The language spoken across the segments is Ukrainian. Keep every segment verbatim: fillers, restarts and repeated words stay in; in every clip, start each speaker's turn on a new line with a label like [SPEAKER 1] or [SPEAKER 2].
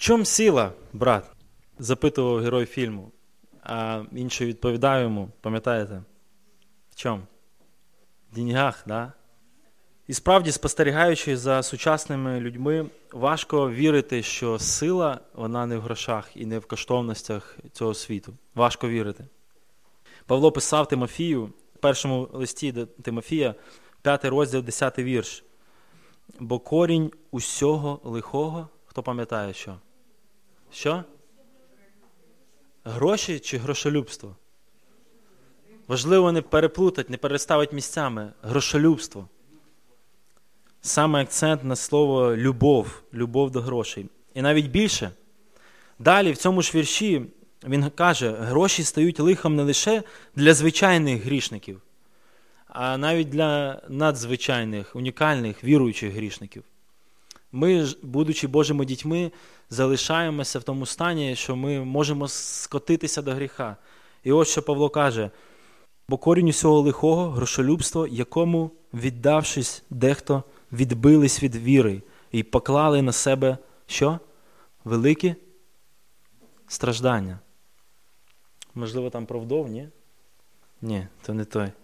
[SPEAKER 1] чому сила, брат? Запитував герой фільму. А інший відповідав йому, пам'ятаєте? В чому? В деньгах, да? І справді, спостерігаючи за сучасними людьми, важко вірити, що сила, вона не в грошах і не в коштовностях цього світу. Важко вірити. Павло писав Тимофію, в першому листі до Тимофія, п'ятий розділ, десятий вірш. Бо корінь усього лихого, хто пам'ятає що? Що? Гроші чи грошолюбство? Важливо не переплутати, не переставити місцями. Грошолюбство. Саме акцент на слово любов, любов до грошей. І навіть більше. Далі в цьому ж вірші він каже, гроші стають лихом не лише для звичайних грішників, а навіть для надзвичайних, унікальних, віруючих грішників. Ми, будучи Божими дітьми, залишаємося в тому стані, що ми можемо скотитися до гріха. І ось що Павло каже, бо корінь усього лихого, грошолюбство, якому, віддавшись дехто, відбились від віри і поклали на себе, що? Великі страждання. Можливо, там про вдов, ні? Ні, то не той.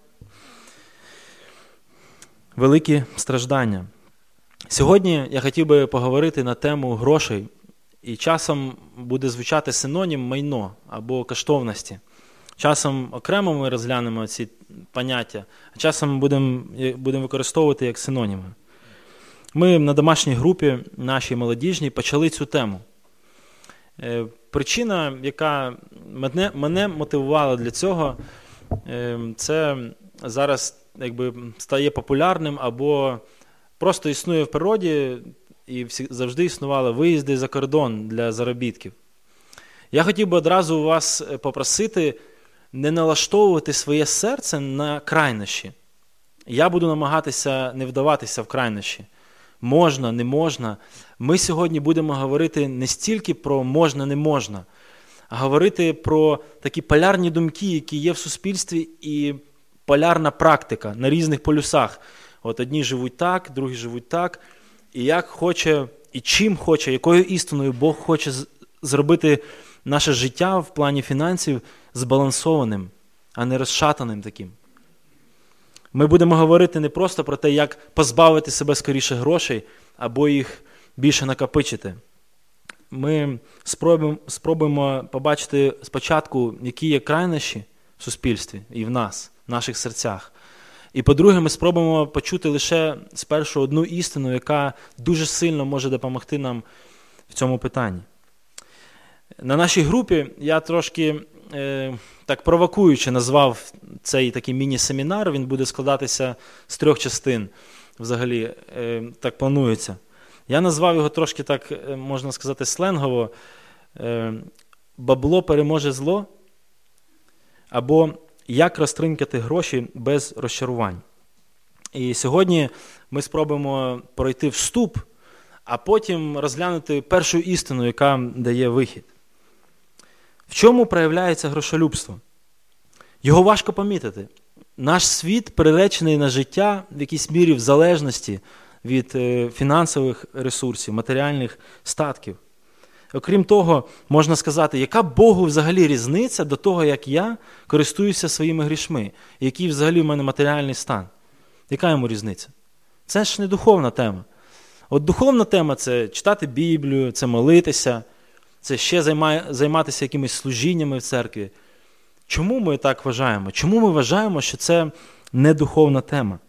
[SPEAKER 1] Великі страждання. Сьогодні я хотів би поговорити на тему грошей, і часом буде звучати синонім майно або коштовності. Часом окремо ми розглянемо ці поняття, а часом будемо будемо використовувати як синоніми. Ми на домашній групі, нашій молодіжній, почали цю тему. Причина, яка мене, мене мотивувала для цього, це зараз якби стає популярним або просто існує в природі і завжди існували виїзди за кордон для заробітків. Я хотів би одразу у вас попросити не налаштовувати своє серце на крайнощі. Я буду намагатися не вдаватися в крайнощі. Можна, не можна. Ми сьогодні будемо говорити не стільки про можна, не можна, а говорити про такі полярні думки, які є в суспільстві, і полярна практика на різних полюсах. От одні живуть так, другі живуть так. І як хоче, і чим хоче, якою істиною Бог хоче зробити наше життя в плані фінансів збалансованим, а не розшатаним таким. Ми будемо говорити не просто про те, як позбавити себе скоріше грошей, або їх більше накопичити. Ми спробуємо, спробуємо побачити спочатку, які є крайнощі в суспільстві і в нас, в наших серцях. І по-друге, ми спробуємо почути лише спершу одну істину, яка дуже сильно може допомогти нам в цьому питанні. На нашій групі я трошки е, так провокуючи назвав цей такий міні-семінар, він буде складатися з трьох частин, взагалі, е, так планується. Я назвав його трошки так, можна сказати, сленгово, е, «Бабло переможе зло» або «Як розтринькати гроші без розчарувань». І сьогодні ми спробуємо пройти вступ, а потім розглянути першу істину, яка дає вихід. В чому проявляється грошолюбство? Його важко помітити. Наш світ приречений на життя в якійсь мірі в залежності від фінансових ресурсів, матеріальних статків. Окрім того, можна сказати, яка Богу взагалі різниця до того, як я користуюся своїми грішми, який взагалі в мене матеріальний стан. Яка йому різниця? Це ж не духовна тема. От духовна тема – це читати Біблію, це молитися, це ще займає, займатися якимись служіннями в церкві. Чому ми так вважаємо? Чому ми вважаємо, що це не духовна тема?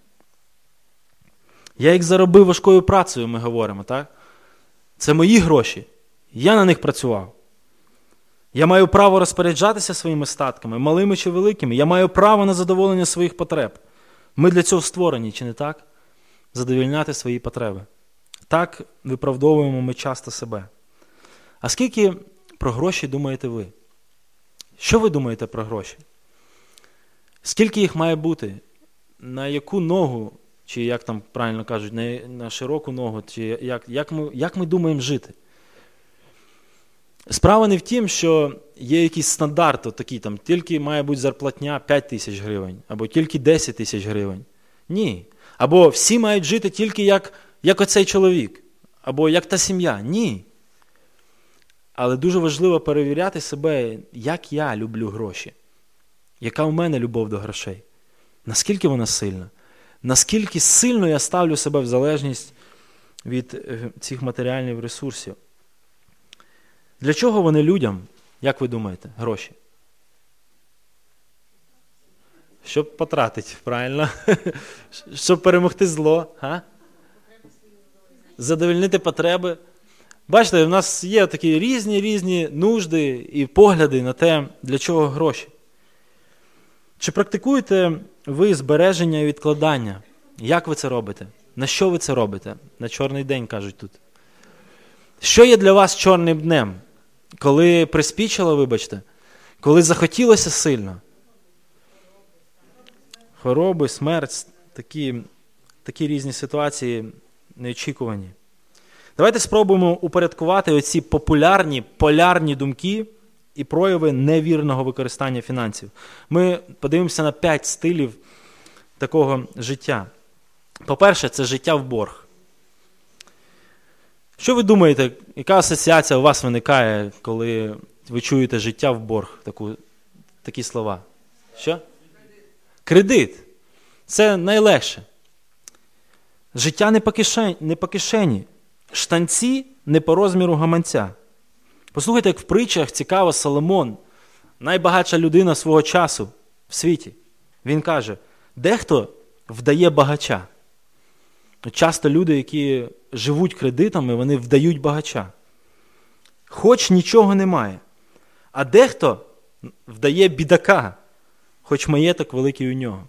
[SPEAKER 1] Я їх заробив важкою працею, ми говоримо, так? Це мої гроші. Я на них працював. Я маю право розпоряджатися своїми статками, малими чи великими. Я маю право на задоволення своїх потреб. Ми для цього створені, чи не так? Задовольняти свої потреби. Так виправдовуємо ми часто себе. А скільки про гроші думаєте ви? Що ви думаєте про гроші? Скільки їх має бути? На яку ногу, чи як там правильно кажуть, на, на широку ногу, чи як, як, ми, як ми думаємо жити? Справа не в тім, що є якийсь стандарт, от такий, там, тільки має бути зарплатня п'ять тисяч гривень, або тільки десять тисяч гривень. Ні. Або всі мають жити тільки як, як оцей чоловік, або як та сім'я. Ні. Але дуже важливо перевіряти себе, як я люблю гроші. Яка у мене любов до грошей? Наскільки вона сильна? Наскільки сильно я ставлю себе в залежність від цих матеріальних ресурсів? Для чого вони людям, як ви думаєте, гроші? Щоб потратити, правильно? Щоб перемогти зло. А? Задовольнити потреби. Бачите, в нас є такі різні-різні нужди і погляди на те, для чого гроші. Чи практикуєте ви збереження і відкладання? Як ви це робите? На що ви це робите? На чорний день, кажуть тут. Що є для вас чорним днем? Коли приспічило, вибачте? Коли захотілося сильно? Хвороби, смерть, такі, такі різні ситуації неочікувані. Давайте спробуємо упорядкувати оці популярні, полярні думки і прояви невірного використання фінансів. Ми подивимося на п'ять стилів такого життя. По-перше, це життя в борг. Що ви думаєте, яка асоціація у вас виникає, коли ви чуєте життя в борг, таку, такі слова? Що? Кредит. Це найлегше. Життя не по кишені, не по кишені. Штанці не по розміру гаманця. Послухайте, як в притчах цікаво Соломон, найбагатша людина свого часу в світі. Він каже, дехто вдає багача. Часто люди, які живуть кредитами, вони вдають багача. Хоч нічого немає. А дехто вдає бідака, хоч маєток великий у нього.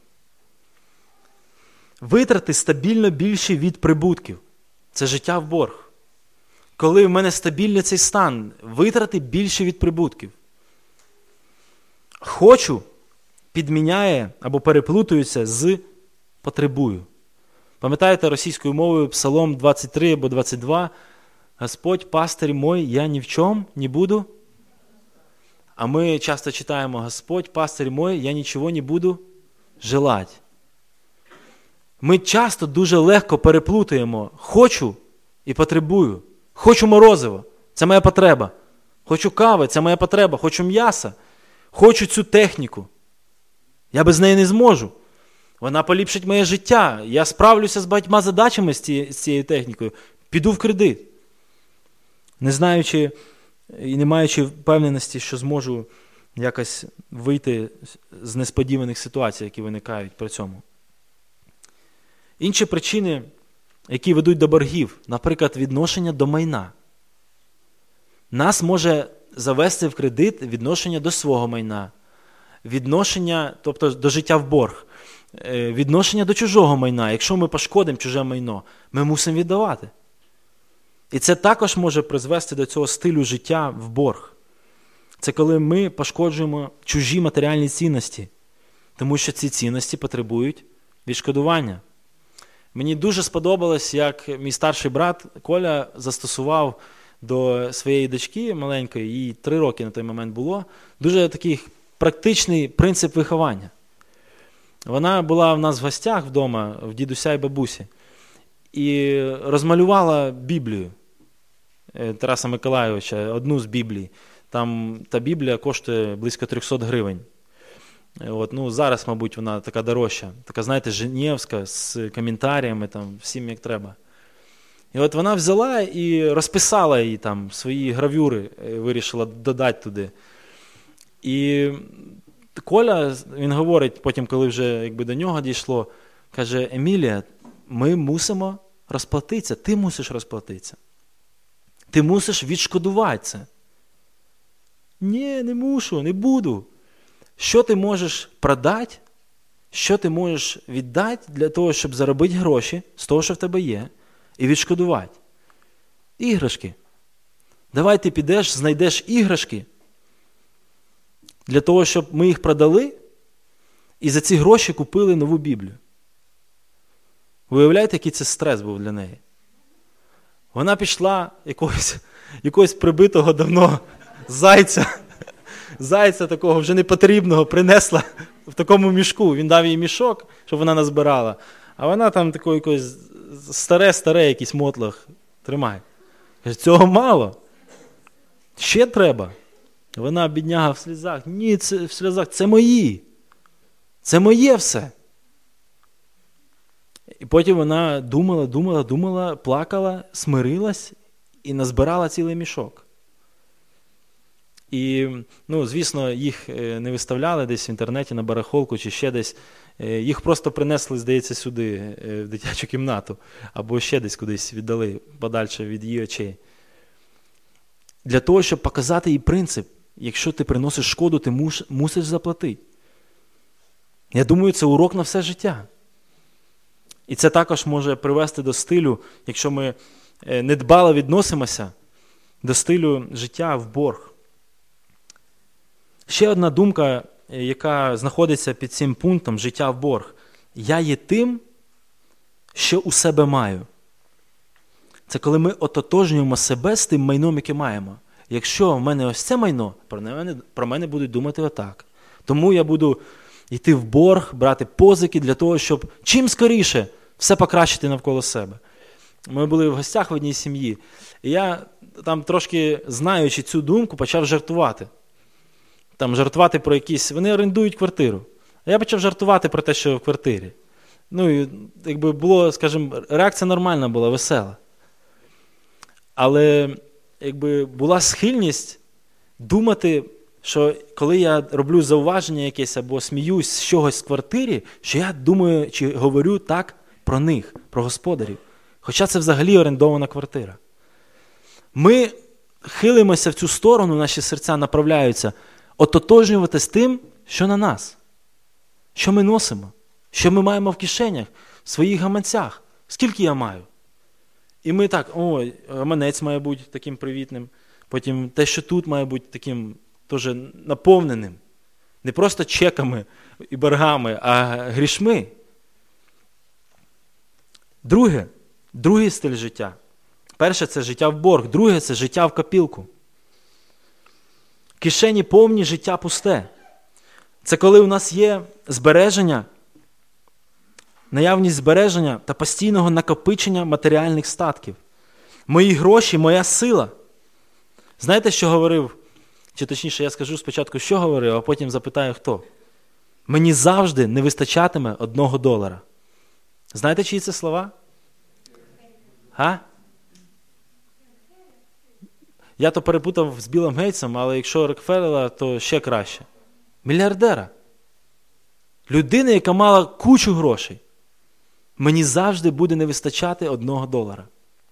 [SPEAKER 1] Витрати стабільно більші від прибутків. Це життя в борг. Коли в мене стабільний цей стан, витрати більші від прибутків. Хочу підміняє або переплутується з потребую. Пам'ятаєте російською мовою Псалом двадцять три або двадцять два? Господь, пастир мой, я ні в чому не буду. А ми часто читаємо, Господь, пастир мой, я нічого не буду желати. Ми часто дуже легко переплутуємо хочу і потребую. Хочу морозиво, це моя потреба. Хочу кави, це моя потреба. Хочу м'яса, хочу цю техніку. Я без неї не зможу. Вона поліпшить моє життя. Я справлюся з багатьма задачами з цією, з цією технікою. Піду в кредит. Не знаючи і не маючи впевненості, що зможу якось вийти з несподіваних ситуацій, які виникають при цьому. Інші причини, які ведуть до боргів, наприклад, відношення до майна. Нас може завести в кредит відношення до свого майна, відношення, тобто до життя в борг, відношення до чужого майна. Якщо ми пошкодимо чуже майно, ми мусимо віддавати. І це також може призвести до цього стилю життя в борг. Це коли ми пошкоджуємо чужі матеріальні цінності, тому що ці цінності потребують відшкодування. Мені дуже сподобалось, як мій старший брат Коля застосував до своєї дочки маленької, їй три роки на той момент було, дуже такий практичний принцип виховання. Вона була в нас в гостях вдома, в дідуся і бабусі, і розмалювала Біблію Тараса Миколайовича, одну з Біблій. Там та Біблія коштує близько триста гривень. От, ну, зараз, мабуть, вона така дорожча, така, знаєте, женєвська, з коментарями, там, всім як треба. І от вона взяла і розписала її там, свої гравюри, вирішила додати туди. І Коля, він говорить, потім, коли вже якби, до нього дійшло, каже, Емілія, ми мусимо розплатитися, ти мусиш розплатитися. Ти мусиш відшкодувати це. Ні, не мушу, не буду. Що ти можеш продати, що ти можеш віддати для того, щоб заробити гроші з того, що в тебе є, і відшкодувати? Іграшки. Давай ти підеш, знайдеш іграшки для того, щоб ми їх продали і за ці гроші купили нову Біблію. Виявляєте, який це стрес був для неї? Вона пішла якогось, якогось прибитого давно зайця, зайця такого вже непотрібного принесла в такому мішку. Він дав їй мішок, щоб вона назбирала. А вона там такий якийсь старе-старе якийсь мотлох тримає. Каже, цього мало. Ще треба. Вона, бідняга, в сльозах. Ні, це в сльозах. Це мої. Це моє все. І потім вона думала, думала, думала, плакала, смирилась і назбирала цілий мішок. І, ну, звісно, їх не виставляли десь в інтернеті на барахолку чи ще десь. Їх просто принесли, здається, сюди, в дитячу кімнату. Або ще десь кудись віддали подальше від її очей. Для того, щоб показати їй принцип. Якщо ти приносиш шкоду, ти муш, мусиш заплатити. Я думаю, це урок на все життя. І це також може привести до стилю, якщо ми недбало відносимося, до стилю життя в борг. Ще одна думка, яка знаходиться під цим пунктом «життя в борг». Я є тим, що у себе маю. Це коли ми ототожнюємо себе з тим майном, яке маємо. Якщо в мене ось це майно, про мене, про мене будуть думати отак. Тому я буду йти в борг, брати позики для того, щоб чим скоріше все покращити навколо себе. Ми були в гостях в одній сім'ї, і я там трошки, знаючи цю думку, почав жартувати. Там жартувати про якісь... Вони орендують квартиру. А я почав жартувати про те, що в квартирі. Ну, і якби було, скажімо, реакція нормальна була, весела. Але якби була схильність думати, що коли я роблю зауваження якесь або сміюсь з чогось в квартирі, що я думаю чи говорю так про них, про господарів. Хоча це взагалі орендована квартира. Ми хилимося в цю сторону, наші серця направляються, ототожнювати з тим, що на нас. Що ми носимо, що ми маємо в кишенях, в своїх гаманцях. Скільки я маю? І ми так, ой, гаманець має бути таким привітним, потім те, що тут має бути таким теж наповненим. Не просто чеками і боргами, а грішми. Друге, другий стиль життя. Перше – це життя в борг, друге – це життя в копілку. Кишені повні, життя пусте. Це коли у нас є збереження, наявність збереження та постійного накопичення матеріальних статків. Мої гроші – моя сила. Знаєте, що говорив? Чи точніше, я скажу спочатку, що говорив, а потім запитаю, хто. Мені завжди не вистачатиме одного долара. Знаєте, чиї це слова? А? Я то перепутав з Білом Гейтсом, але якщо Рокфеллера, то ще краще. Мільярдера. Людина, яка мала кучу грошей. Мені завжди буде не вистачати одного долара.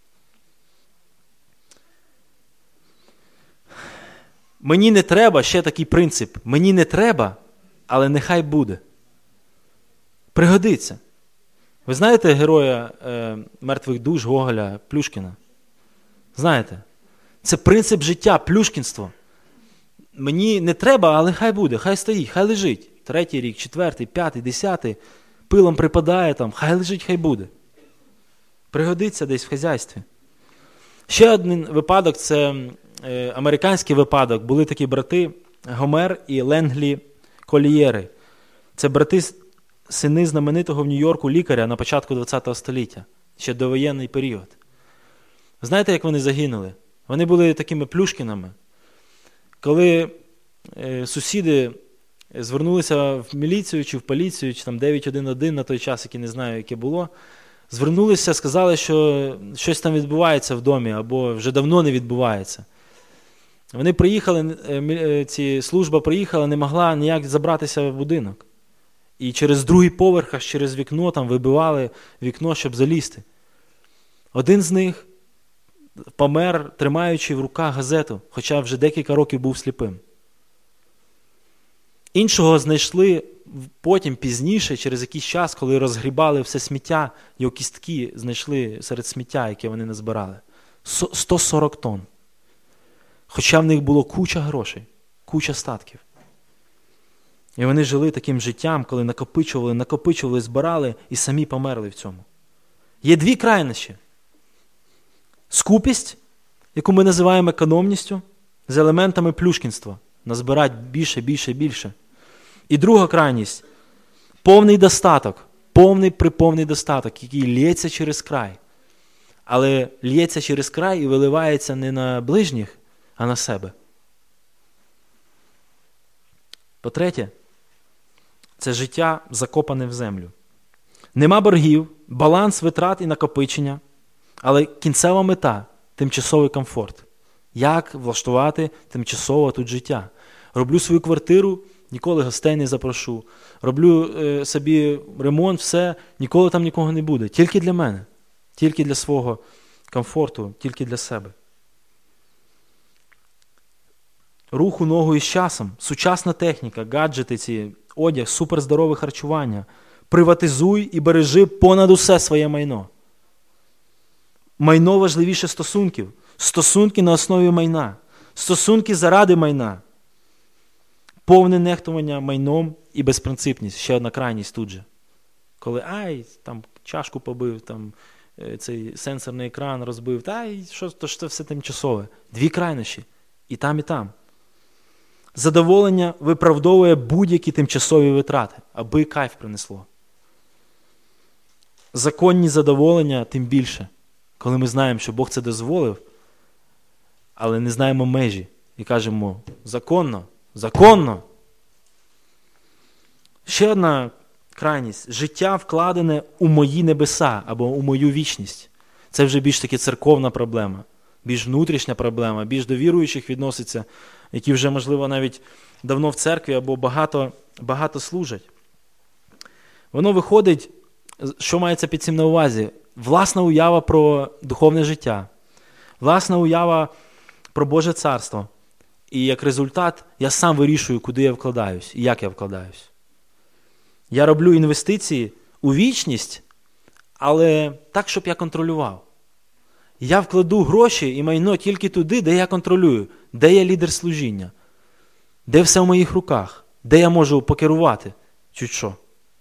[SPEAKER 1] Мені не треба, ще такий принцип, мені не треба, але нехай буде. Пригодиться. Ви знаєте героя е, «Мертвих душ» Гоголя Плюшкіна? Знаєте? Це принцип життя, плюшкінство. Мені не треба, але хай буде, хай стоїть, хай лежить. Третій рік, четвертий, п'ятий, десятий, пилом припадає там, хай лежить, хай буде. Пригодиться десь в хазяйстві. Ще один випадок, це е, американський випадок. Були такі брати Гомер і Ленглі Колієри. Це брати, сини знаменитого в Нью-Йорку лікаря на початку ХХ століття, ще довоєнний період. Знаєте, як вони загинули? Вони були такими плюшкінами. Коли е, сусіди звернулися в міліцію чи в поліцію, чи там дев'ять один один на той час, який не знаю, яке було, звернулися, сказали, що щось там відбувається в домі, або вже давно не відбувається. Вони приїхали, е, ці, служба приїхала, не могла ніяк забратися в будинок. І через другий поверх, аж через вікно, там вибивали вікно, щоб залізти. Один з них помер, тримаючи в руках газету, хоча вже декілька років був сліпим. Іншого знайшли потім, пізніше, через якийсь час, коли розгрібали все сміття, його кістки знайшли серед сміття, яке вони назбирали. сто сорок тонн. Хоча в них було куча грошей, куча статків. І вони жили таким життям, коли накопичували, накопичували, збирали і самі померли в цьому. Є дві крайнощі. Скупість, яку ми називаємо економністю, з елементами плюшкінства. Назбирати більше, більше, більше. І друга крайність – повний достаток. Повний приповний достаток, який лється через край. Але лється через край і виливається не на ближніх, а на себе. По-третє, це життя закопане в землю. Нема боргів, баланс витрат і накопичення, але кінцева мета – тимчасовий комфорт. Як влаштувати тимчасово тут життя? Роблю свою квартиру, ніколи гостей не запрошу. Роблю е, собі ремонт, все, ніколи там нікого не буде. Тільки для мене, тільки для свого комфорту, тільки для себе. Рух у ногу із часом, сучасна техніка, гаджети ці, одяг, суперздорове харчування. Приватизуй і бережи понад усе своє майно. Майно важливіше стосунків. Стосунки на основі майна. Стосунки заради майна. Повне нехтування майном і безпринципність. Ще одна крайність тут же. Коли, ай, там чашку побив, там цей сенсорний екран розбив, та й що, то ж це все тимчасове. Дві крайнощі. І там, і там. Задоволення виправдовує будь-які тимчасові витрати, аби кайф принесло. Законні задоволення тим більше, коли ми знаємо, що Бог це дозволив, але не знаємо межі і кажемо законно, законно. Ще одна крайність. Життя вкладене у мої небеса або у мою вічність. Це вже більш таки церковна проблема, більш внутрішня проблема, більш до віруючих відноситься, які вже, можливо, навіть давно в церкві або багато, багато служать. Воно виходить, що мається під цим на увазі? Власна уява про духовне життя, власна уява про Боже царство. І як результат я сам вирішую, куди я вкладаюсь і як я вкладаюсь. Я роблю інвестиції у вічність, але так, щоб я контролював. Я вкладу гроші і майно тільки туди, де я контролюю, де я лідер служіння, де все в моїх руках, де я можу покерувати чуть що.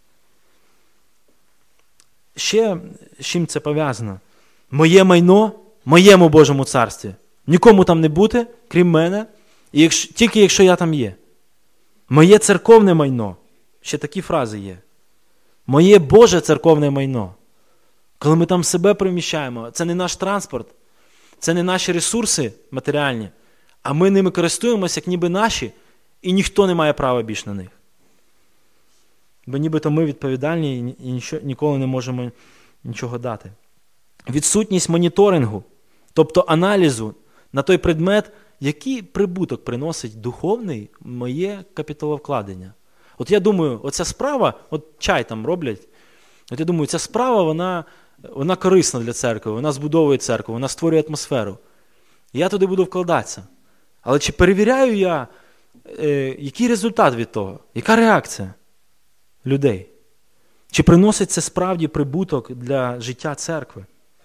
[SPEAKER 1] Ще з чим це пов'язано? Моє майно, моєму Божому царстві. Нікому там не бути, крім мене, і якщо, тільки якщо я там є. Моє церковне майно. Ще такі фрази є. Моє Боже церковне майно. Коли ми там себе приміщаємо, це не наш транспорт, це не наші ресурси матеріальні, а ми ними користуємося, як ніби наші, і ніхто не має права більш на них. Бо нібито ми відповідальні і нічого, ніколи не можемо нічого дати. Відсутність моніторингу, тобто аналізу на той предмет, який прибуток приносить духовний моє капіталовкладення. От я думаю, оця справа, от чай там роблять, от я думаю, ця справа, вона, вона корисна для церкви, вона збудовує церкву, вона створює атмосферу. І я туди буду вкладатися. Але чи перевіряю я, е, який результат від того? Яка реакція людей? Чи приносить це справді прибуток для життя церкви?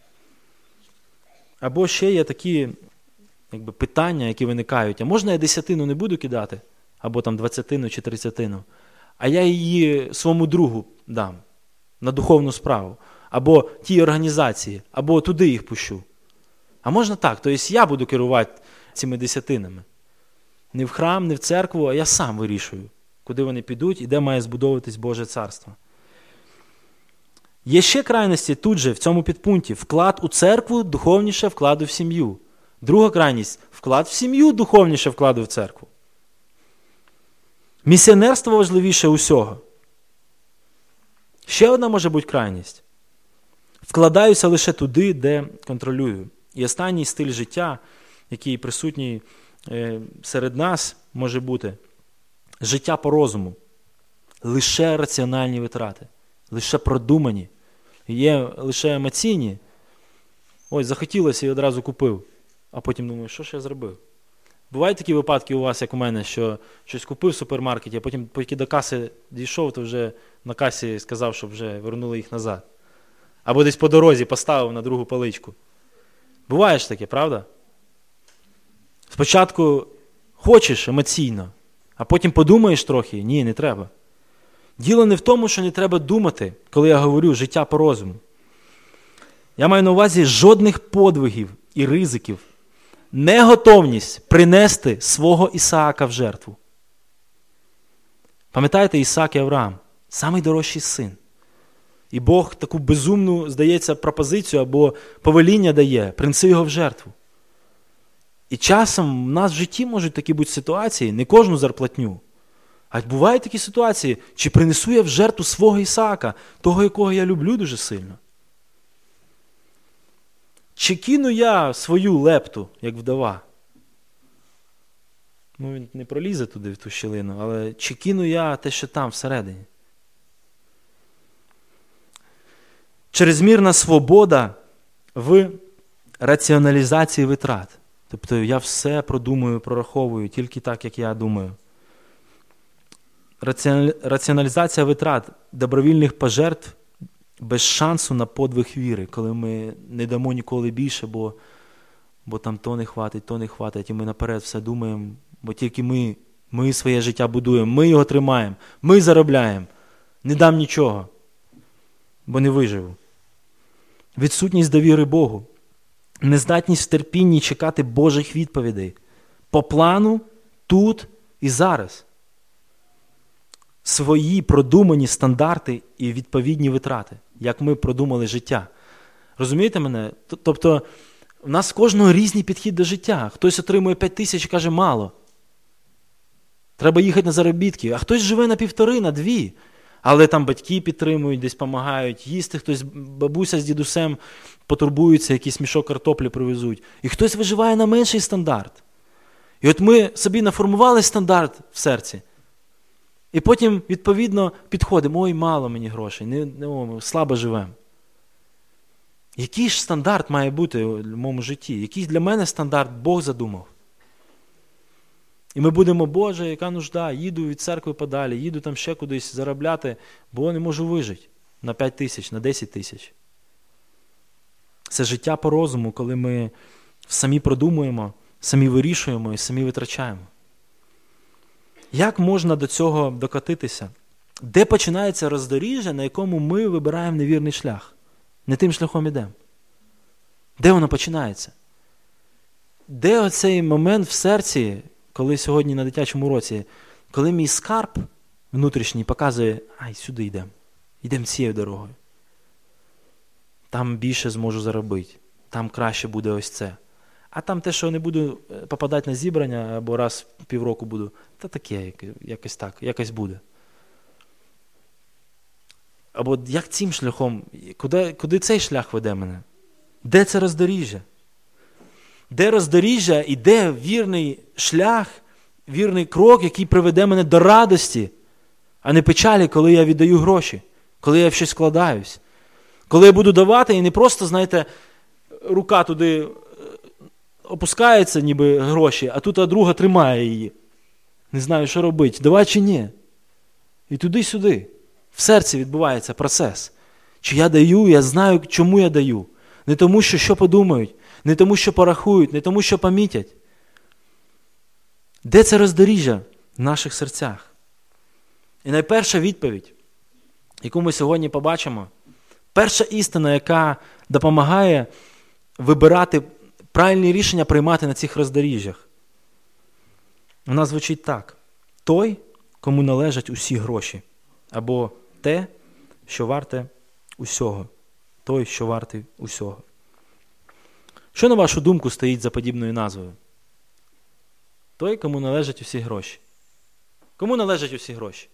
[SPEAKER 1] Або ще є такі якби, питання, які виникають. А можна я десятину не буду кидати? Або там двадцятину чи тридцятину? А я її своєму другу дам на духовну справу. Або тій організації, або туди їх пущу. А можна так? Тобто я буду керувати цими десятинами. Не в храм, не в церкву, а я сам вирішую, куди вони підуть і де має збудовуватись Боже царство. Є ще крайності тут же, в цьому підпункті. Вклад у церкву духовніше вкладу в сім'ю. Друга крайність – вклад в сім'ю духовніше вкладу в церкву. Місіонерство важливіше усього. Ще одна може бути крайність. Вкладаюся лише туди, де контролюю. І останній стиль життя, який присутній е, серед нас, може бути життя по розуму. Лише раціональні витрати. Лише продумані. Є лише емоційні. Ось, захотілося і одразу купив. А потім думаю, що ж я зробив? Бувають такі випадки у вас, як у мене, що щось купив в супермаркеті, а потім, поки до каси дійшов, то вже на касі сказав, щоб вже вернули їх назад. Або десь по дорозі поставив на другу поличку. Буває ж таке, правда? Спочатку хочеш емоційно, а потім подумаєш трохи, ні, не треба. Діло не в тому, що не треба думати, коли я говорю життя по розуму. Я маю на увазі жодних подвигів і ризиків, неготовність принести свого Ісаака в жертву. Пам'ятаєте, Ісаак і Авраам – самий дорожчий син. І Бог таку безумну, здається, пропозицію або повеління дає – принеси його в жертву. І часом в нас в житті можуть такі бути ситуації, не кожну зарплатню, а бувають такі ситуації, чи принесу я в жертву свого Ісаака, того, якого я люблю дуже сильно. Чи кину я свою лепту, як вдова? Ну, він не пролізе туди, в ту щілину, але чи кину я те, що там, всередині? Чрезмірна свобода в раціоналізації витрат. Тобто я все продумую, прораховую, тільки так, як я думаю. Раціоналізація витрат, добровільних пожертв без шансу на подвиг віри, коли ми не дамо ніколи більше, бо, бо там то не хватить, то не хватить, і ми наперед все думаємо, бо тільки ми, ми своє життя будуємо, ми його тримаємо, ми заробляємо, не дам нічого, бо не виживу. Відсутність довіри Богу, нездатність в терпінні чекати Божих відповідей, по плану, тут і зараз. Свої продумані стандарти і відповідні витрати, як ми продумали життя. Розумієте мене? Тобто, в нас кожного різний підхід до життя. Хтось отримує п'ять тисяч і каже, мало. Треба їхати на заробітки. А хтось живе на півтори, на дві. Але там батьки підтримують, десь допомагають, їсти хтось, бабуся з дідусем потурбуються, якийсь мішок картоплі привезуть. І хтось виживає на менший стандарт. І от ми собі наформували стандарт в серці. І потім, відповідно, підходимо, ой, мало мені грошей, не, не, о, слабо живемо. Який ж стандарт має бути в моєму житті? Який для мене стандарт Бог задумав? І ми будемо, Боже, яка нужда, їду від церкви подалі, їду там ще кудись заробляти, бо не можу вижити на п'ять тисяч, на десять тисяч. Це життя по розуму, коли ми самі продумуємо, самі вирішуємо і самі витрачаємо. Як можна до цього докотитися? Де починається роздоріжжя, на якому ми вибираємо невірний шлях? Не тим шляхом ідемо. Де воно починається? Де оцей момент в серці, коли сьогодні на дитячому уроці, коли мій скарб внутрішній показує, ай, сюди йдемо, йдемо цією дорогою. Там більше зможу заробити, там краще буде ось це. А там те, що не буду попадати на зібрання, або раз в півроку буду, та таке, якось так, якось буде. Або як цим шляхом, куди, куди цей шлях веде мене? Де це роздоріжжя? Де роздоріжжя і де вірний шлях, вірний крок, який приведе мене до радості, а не печалі, коли я віддаю гроші, коли я в щось вкладаюсь. Коли я буду давати і не просто, знаєте, рука туди опускається, ніби гроші, а тут а друга тримає її. Не знаю, що робити, давай чи ні. І туди-сюди. В серці відбувається процес. Чи я даю, я знаю, чому я даю. Не тому, що що подумають, не тому, що порахують, не тому, що помітять. Де це роздоріжжя в наших серцях? І найперша відповідь, яку ми сьогодні побачимо, перша істина, яка допомагає вибирати правильні рішення, приймати на цих роздоріжжях. Вона звучить так. Той, кому належать усі гроші. Або те, що варте усього. Той, що вартий усього. Що, на вашу думку, стоїть за подібною назвою? Той, кому належать усі гроші. Кому належать усі гроші?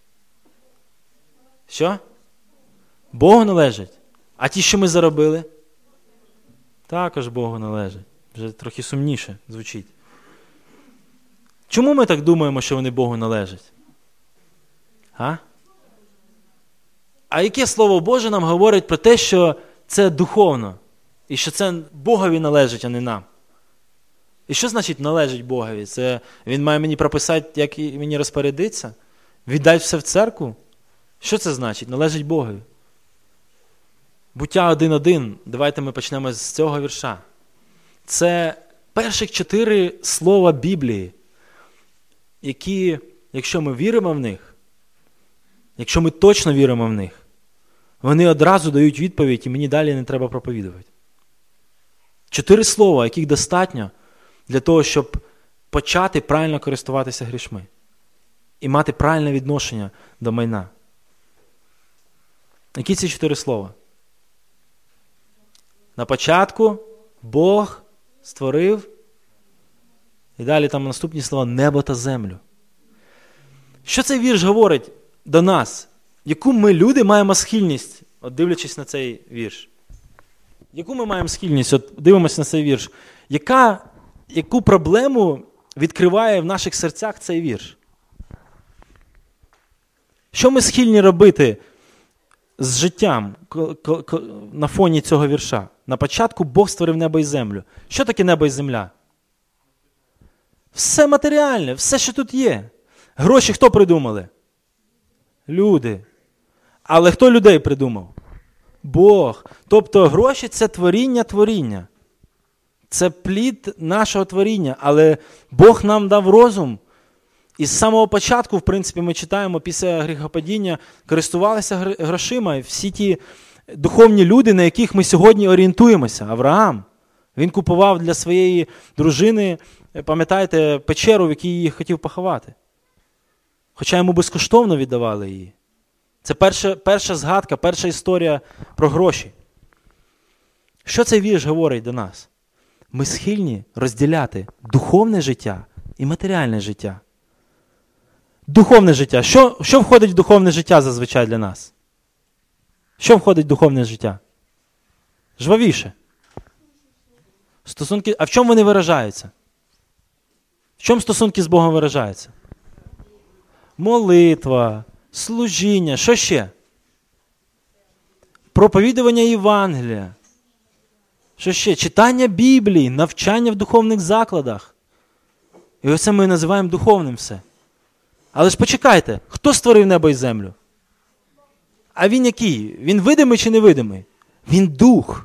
[SPEAKER 1] Що? Богу належать. А ті, що ми заробили? Також Богу належать. Вже трохи сумніше звучить. Чому ми так думаємо, що вони Богу належать? А? А яке Слово Боже нам говорить про те, що це духовно? І що це Богові належить, а не нам? І що значить належить Богові? Це Він має мені прописати, як мені розпорядитися? Віддати все в церкву? Що це значить? Належить Богові. Буття один один. Давайте ми почнемо з цього вірша. Це перших чотири слова Біблії, які, якщо ми віримо в них, якщо ми точно віримо в них, вони одразу дають відповідь, і мені далі не треба проповідувати. Чотири слова, яких достатньо для того, щоб почати правильно користуватися грішми і мати правильне відношення до майна. Які ці чотири слова? На початку Бог створив І далі там наступні слова небо та землю. Що цей вірш говорить до нас? Яку ми, люди, маємо схильність, от дивлячись на цей вірш? Яку ми маємо схильність? От дивимося на цей вірш. Яка, яку проблему відкриває в наших серцях цей вірш? Що ми схильні робити з життям на фоні цього вірша? На початку Бог створив небо і землю. Що таке небо і земля? Все матеріальне, все, що тут є. Гроші хто придумали? Люди. Але хто людей придумав? Бог. Тобто гроші – це творіння творіння. Це плід нашого творіння. Але Бог нам дав розум. І з самого початку, в принципі, ми читаємо, після гріхопадіння користувалися грошима. І всі ті духовні люди, на яких ми сьогодні орієнтуємося. Авраам. Він купував для своєї дружини, пам'ятаєте, печеру, в якій її хотів поховати. Хоча йому безкоштовно віддавали її. Це перша, перша згадка, перша історія про гроші. Що цей вірш говорить до нас? Ми схильні розділяти духовне життя і матеріальне життя. Духовне життя. Що, що входить в духовне життя зазвичай для нас? Що входить в духовне життя? Жвавіше. Стосунки, а в чому вони виражаються? В чому стосунки з Богом виражаються? Молитва, служіння, що ще? Проповідування Євангелія. Що ще? Читання Біблії, навчання в духовних закладах. І оце ми називаємо духовним все. Але ж почекайте, хто створив небо і землю? А він який? Він видимий чи невидимий? Він дух.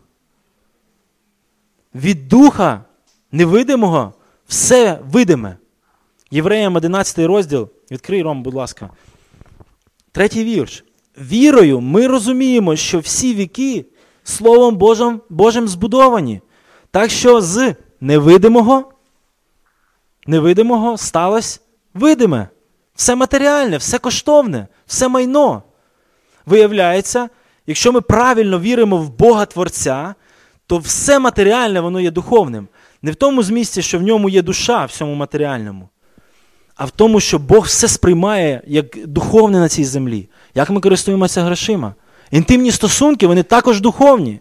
[SPEAKER 1] Від духа невидимого все видиме. Євреям одинадцятий розділ, відкрий, Ром, будь ласка. Третій вірш. Вірою ми розуміємо, що всі віки Словом Божим, Божим збудовані. Так що з невидимого, невидимого сталося видиме. Все матеріальне, все коштовне, все майно. Виявляється, якщо ми правильно віримо в Бога Творця, то все матеріальне, воно є духовним. Не в тому змісті, що в ньому є душа, в всьому матеріальному, а в тому, що Бог все сприймає як духовне на цій землі. Як ми користуємося грошима? Інтимні стосунки, вони також духовні.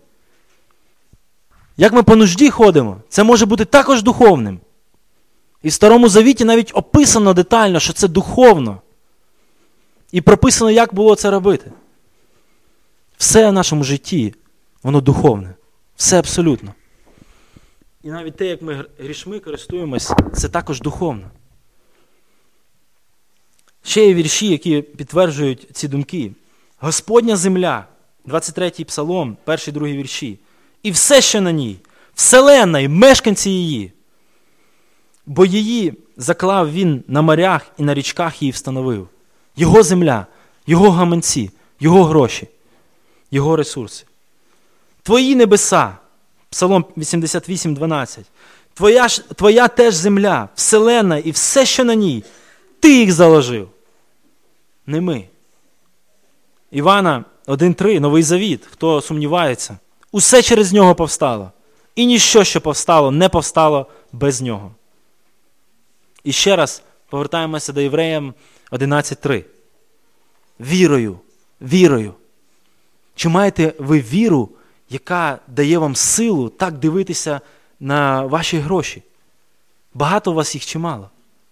[SPEAKER 1] Як ми по нужді ходимо, це може бути також духовним. І в Старому Завіті навіть описано детально, що це духовно. І прописано, як було це робити. Все в нашому житті, воно духовне. Все абсолютно. І навіть те, як ми грішми користуємось, це також духовно. Ще є вірші, які підтверджують ці думки. Господня земля, двадцять третій псалом, перший, другий вірші. І все, що на ній, вселенна і мешканці її. Бо її заклав він на морях і на річках її встановив. Його земля, його гаманці, його гроші, його ресурси. Твої небеса, Псалом вісімдесят вісім, дванадцять. Твоя, твоя теж земля, вселенна і все, що на ній, ти їх заложив. Не ми. Івана один три, Новий Завіт, хто сумнівається. Усе через нього повстало. І ніщо, що повстало, не повстало без нього. І ще раз повертаємося до Євреям одинадцять три. Вірою, вірою. Чи маєте ви віру, яка дає вам силу так дивитися на ваші гроші? Багато у вас їх чи мало?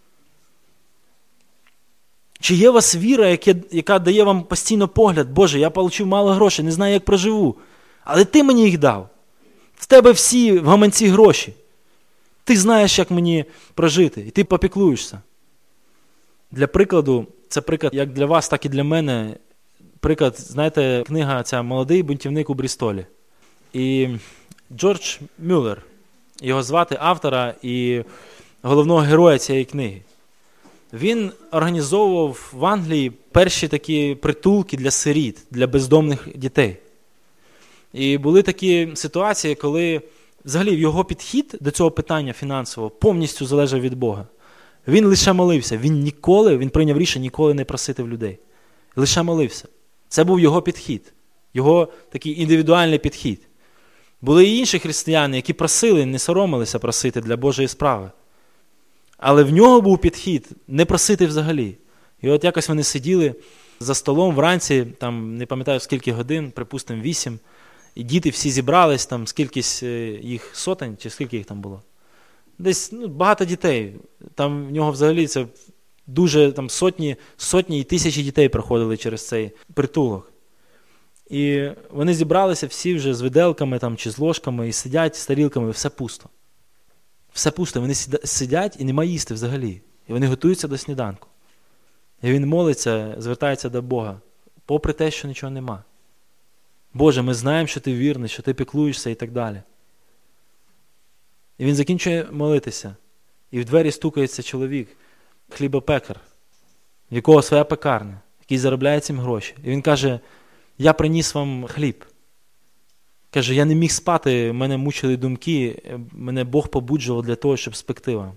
[SPEAKER 1] Чи є у вас віра, яка, яка дає вам постійно погляд? Боже, я отримав мало грошей, не знаю, як проживу. Але ти мені їх дав. В тебе всі в гаманці гроші. Ти знаєш, як мені прожити, і ти попіклуєшся. Для прикладу, це приклад як для вас, так і для мене. Приклад, знаєте, книга ця «Молодий бунтівник у Брістолі». І Джордж Мюллер, його звати, автора і головного героя цієї книги. Він організовував в Англії перші такі притулки для сиріт, для бездомних дітей. І були такі ситуації, коли взагалі його підхід до цього питання фінансового повністю залежав від Бога. Він лише молився, він ніколи, він прийняв рішення ніколи не просити в людей. Лише молився. Це був його підхід, його такий індивідуальний підхід. Були і інші християни, які просили, не соромилися просити для Божої справи. Але в нього був підхід не просити взагалі. І от якось вони сиділи за столом вранці, там не пам'ятаю скільки годин, припустимо вісім, і діти всі зібрались, там скількись їх сотень, чи скільки їх там було. Десь ну, багато дітей. Там в нього взагалі це дуже там сотні, сотні і тисячі дітей проходили через цей притулок. І вони зібралися всі вже з виделками там, чи з ложками, і сидять з тарілками, і все пусто. Все пусто, вони сидять і нема їсти взагалі. І вони готуються до сніданку. І він молиться, звертається до Бога, попри те, що нічого нема. Боже, ми знаємо, що ти вірний, що ти піклуєшся і так далі. І він закінчує молитися. І в двері стукається чоловік, хлібопекар, в якого своя пекарня, який заробляє цим гроші. І він каже, я приніс вам хліб. Каже, я не міг спати, мене мучили думки, мене Бог побуджував для того, щоб спекти вам.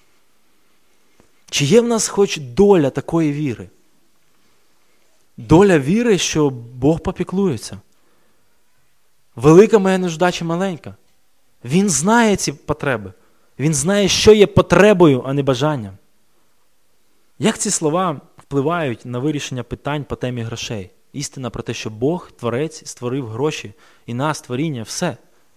[SPEAKER 1] Чи є в нас хоч доля такої віри? Доля віри, що Бог попіклується. Велика моя нужда чи маленька? Він знає ці потреби. Він знає, що є потребою, а не бажанням. Як ці слова впливають на вирішення питань по темі грошей? Істина про те, що Бог, Творець, створив гроші, і нас, творіння, все.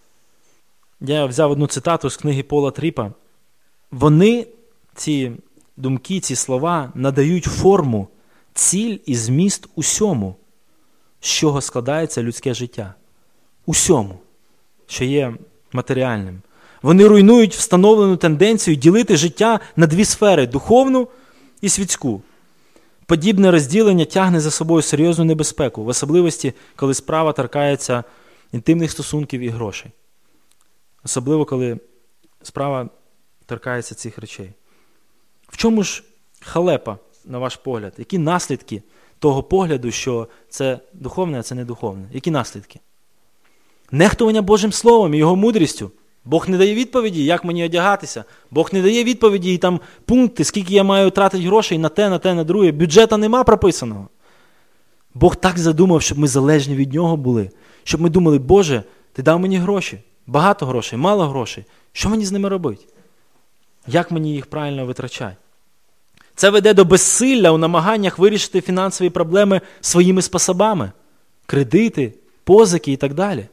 [SPEAKER 1] Я взяв одну цитату з книги Пола Тріпа. Вони, ці думки, ці слова, надають форму, ціль і зміст усьому, з чого складається людське життя. Усьому, що є матеріальним. Вони руйнують встановлену тенденцію ділити життя на дві сфери – духовну і світську. Подібне розділення тягне за собою серйозну небезпеку, в особливості, коли справа торкається інтимних стосунків і грошей. Особливо, коли справа торкається цих речей. В чому ж халепа, на ваш погляд? Які наслідки того погляду, що це духовне, а це не духовне? Які наслідки? Нехтування Божим Словом і Його мудрістю. Бог не дає відповіді, як мені одягатися. Бог не дає відповіді і там пункти, скільки я маю тратити грошей на те, на те, на друге. Бюджета нема прописаного. Бог так задумав, щоб ми залежні від Нього були. Щоб ми думали, Боже, Ти дав мені гроші. Багато грошей, мало грошей. Що мені з ними робити? Як мені їх правильно витрачати? Це веде до безсилля у намаганнях вирішити фінансові проблеми своїми способами. Кредити, позики і так далі.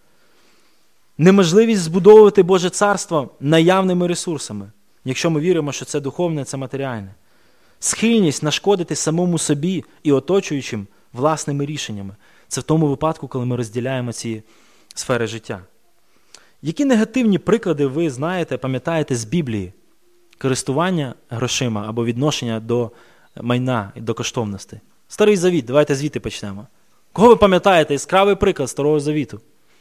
[SPEAKER 1] Неможливість збудовувати Боже Царство наявними ресурсами, якщо ми віримо, що це духовне, це матеріальне. Схильність нашкодити самому собі і оточуючим власними рішеннями. Це в тому випадку, коли ми розділяємо ці сфери життя. Які негативні приклади ви знаєте, пам'ятаєте з Біблії? Користування грошима або відношення до майна і до коштовностей. Старий Завіт, давайте звідти почнемо. Кого ви пам'ятаєте? Яскравий приклад Старого Завіту.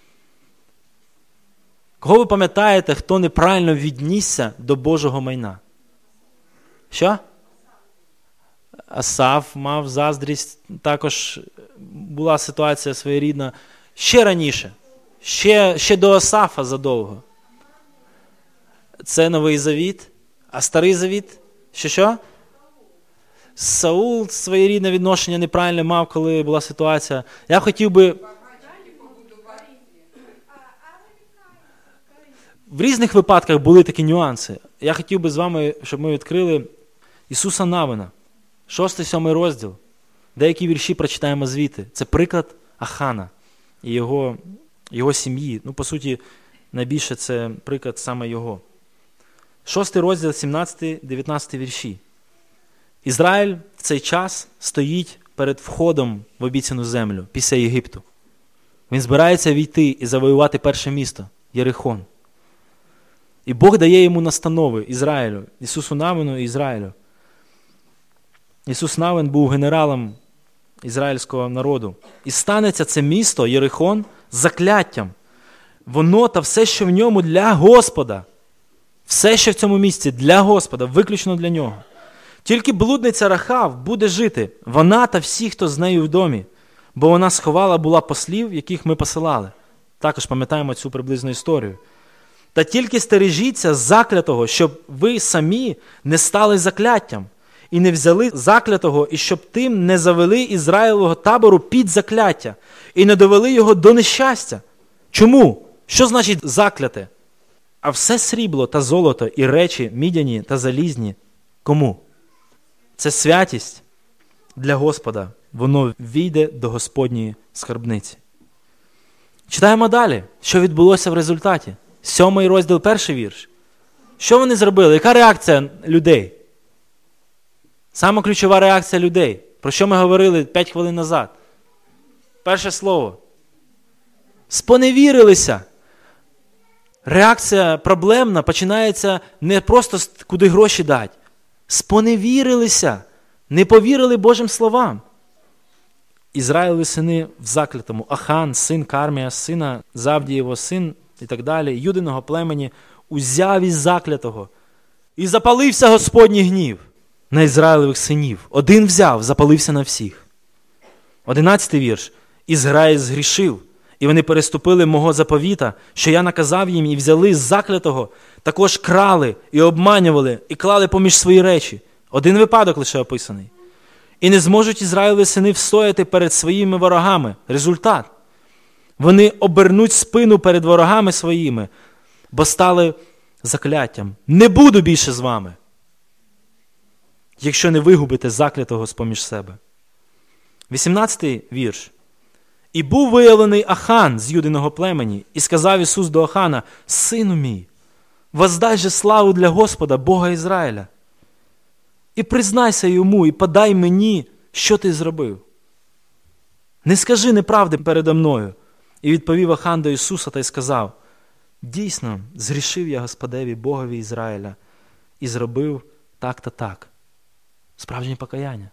[SPEAKER 1] Кого ви пам'ятаєте, хто неправильно віднісся до Божого майна? Що? Асаф мав заздрість, також була ситуація своєрідна. Ще раніше, ще, ще до Асафа задовго. Це Новий Завіт, а Старий Завіт? Що що? Саул своєрідне відношення неправильно мав, коли була ситуація. Я хотів би... В різних випадках були такі нюанси. Я хотів би з вами, щоб ми відкрили Ісуса Навина, шостий-сьомий розділ. Деякі вірші прочитаємо звідти. Це приклад Ахана і його, його сім'ї. Ну, по суті, найбільше це приклад саме його. Шостий розділ, сімнадцятий-дев'ятнадцятий вірші. Ізраїль в цей час стоїть перед входом в обіцяну землю після Єгипту. Він збирається війти і завоювати перше місто – Єрихон. І Бог дає йому настанови Ізраїлю, Ісусу Навину і Ізраїлю. Ісус Навин був генералом ізраїльського народу. І станеться це місто, Єрихон, закляттям. Воно та все, що в ньому для Господа. Все, що в цьому місці для Господа, виключно для нього. Тільки блудниця Рахав буде жити, вона та всі, хто з нею в домі, бо вона сховала була послів, яких ми посилали. Також пам'ятаємо цю приблизну історію. Та тільки стережіться заклятого, щоб ви самі не стали закляттям, і не взяли заклятого, і щоб тим не завели Ізраїлового табору під закляття, і не довели його до нещастя. Чому? Що значить закляте? А все срібло та золото і речі мідяні та залізні кому? Це святість для Господа. Воно війде до Господньої скарбниці. Читаємо далі, що відбулося в результаті. Сьомий розділ, перший вірш. Що вони зробили? Яка реакція людей? Саме ключова реакція людей. Про що ми говорили п'ять хвилин назад? Перше слово. Споневірилися. Реакція проблемна починається не просто куди гроші дати. Споневірилися. Не повірили Божим словам. Ізраїлеві сини в заклятому. Ахан, син Кармія, сина Завдієва, син і так далі, Юдиного племені, узяв із заклятого. І запалився Господній гнів на Ізраїлевих синів. Один взяв, запалився на всіх. Одинадцятий вірш. Ізраїль згрішив, і вони переступили мого заповіта, що я наказав їм, і взяли з заклятого, також крали і обманювали, і клали поміж свої речі. Один випадок лише описаний. І не зможуть Ізраїлеві сини встояти перед своїми ворогами. Результат. Вони обернуть спину перед ворогами своїми, бо стали закляттям. Не буду більше з вами, якщо не вигубите заклятого з-поміж себе. вісімнадцятий вірш. І був виявлений Ахан з Юдиного племені, і сказав Ісус до Ахана: «Сину мій, воздай же славу для Господа, Бога Ізраїля. І признайся йому, і подай мені, що ти зробив. Не скажи неправди передо мною». І відповів Ахан до Ісуса та й сказав: «Дійсно, згрішив я Господеві, Богові Ізраїля, і зробив так та так». Справжнє покаяння.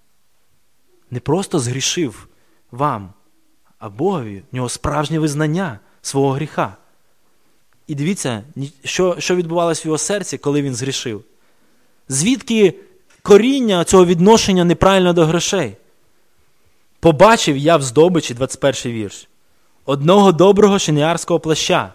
[SPEAKER 1] Не просто згрішив вам, а Богові, в нього справжнє визнання свого гріха. І дивіться, що, що відбувалося в його серці, коли він згрішив. Звідки коріння цього відношення неправильно до грошей? «Побачив я в здобичі», двадцять перший вірш, «одного доброго шиніарського плаща».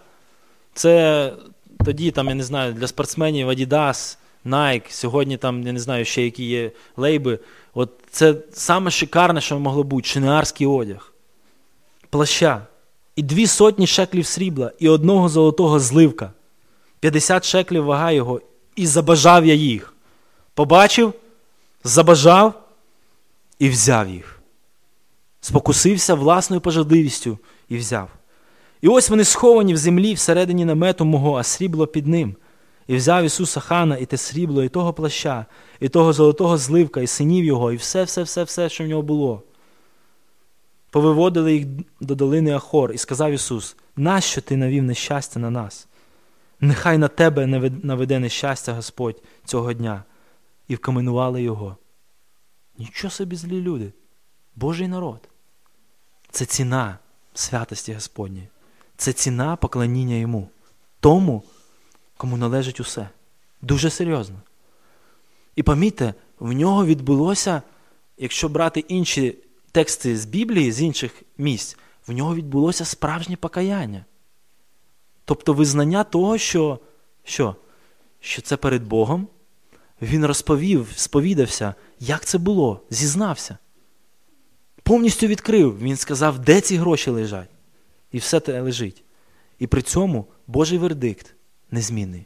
[SPEAKER 1] Це тоді, там, я не знаю, для спортсменів Adidas, Nike, сьогодні там, я не знаю, ще які є лейби. От це саме шикарне, що могло бути, шиніарський одяг. Плаща. І дві сотні шеклів срібла, і одного золотого зливка. п'ятдесят шеклів вага його, і забажав я їх. Побачив, забажав і взяв їх. Спокусився власною пожадливістю і взяв. І ось вони сховані в землі всередині намету мого, а срібло під ним. І взяв Ісус Ахана, і те срібло, і того плаща, і того золотого зливка, і синів його, і все-все-все-все, що в нього було. Повиводили їх до долини Ахор, і сказав Ісус: «Нащо ти навів нещастя на нас? Нехай на тебе наведе нещастя Господь цього дня». І вкаменували його. Нічого собі злі люди. Божий народ. Це ціна святості Господньої. Це ціна поклоніння Йому. Тому, кому належить усе. Дуже серйозно. І помітьте, в нього відбулося, якщо брати інші тексти з Біблії, з інших місць, в нього відбулося справжнє покаяння. Тобто визнання того, що, що, що це перед Богом. Він розповів, сповідався, як це було, зізнався. Повністю відкрив. Він сказав, де ці гроші лежать. І все те лежить. І при цьому Божий вердикт незмінний.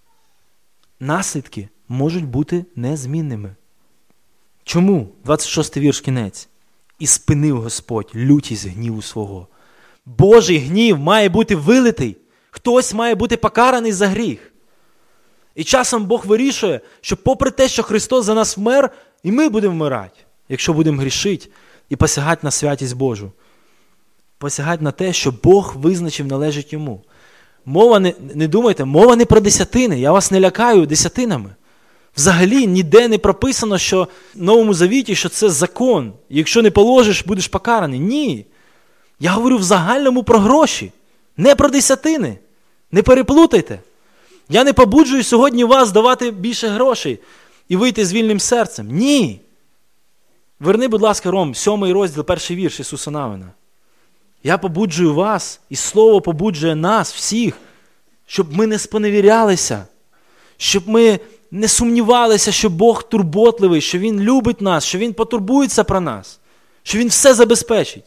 [SPEAKER 1] Наслідки можуть бути незмінними. Чому? двадцять шостий вірш, кінець. «І спинив Господь лютість гніву свого». Божий гнів має бути вилитий. Хтось має бути покараний за гріх. І часом Бог вирішує, що попри те, що Христос за нас вмер, і ми будемо вмирати, якщо будемо грішити і посягати на святість Божу. Посягати на те, що Бог визначив належить Йому. Мова, не, не думайте, мова не про десятини. Я вас не лякаю десятинами. Взагалі ніде не прописано, що в Новому Завіті, що це закон. Якщо не положиш, будеш покараний. Ні. Я говорю в загальному про гроші. Не про десятини. Не переплутайте. Я не побуджую сьогодні вас давати більше грошей і вийти з вільним серцем. Ні. Верни, будь ласка, Ром, сьомий розділ, перший вірш Ісуса Навина. Я побуджую вас, і Слово побуджує нас всіх, щоб ми не споневірялися, щоб ми не сумнівалися, що Бог турботливий, що Він любить нас, що Він потурбується про нас, що Він все забезпечить.